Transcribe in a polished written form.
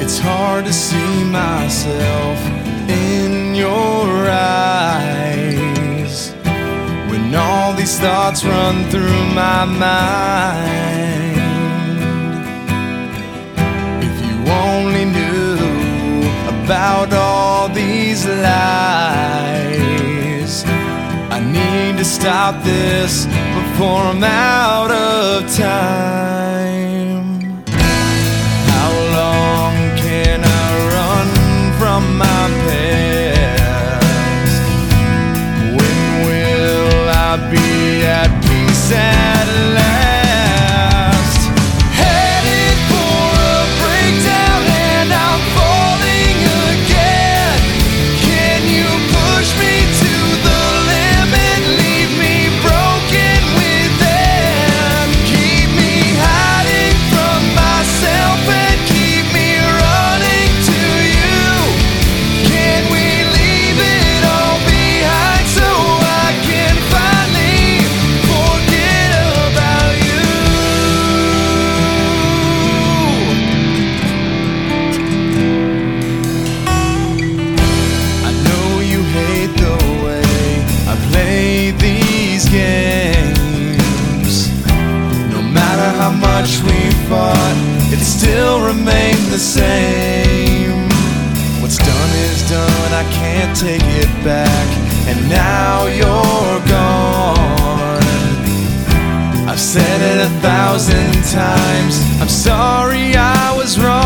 It's hard to see myself in your eyes when all these thoughts run through my mind. If you only knew about all these lies, I need to stop this before I'm out of time. How long can I run from my past? When will I be at peace at last? Headed for a breakdown and I'm falling again. Can you push me to the limit? Leave me broken within. Keep me hiding from myself and keep me running to you. Can we leave it all behind so I can finally forget about you? I know you hate the way I play these games. No matter how much we fought, it still remained the same. What's done is done, I can't take it back. And now you're gone. I've said it 1,000 times, I'm sorry I was wrong.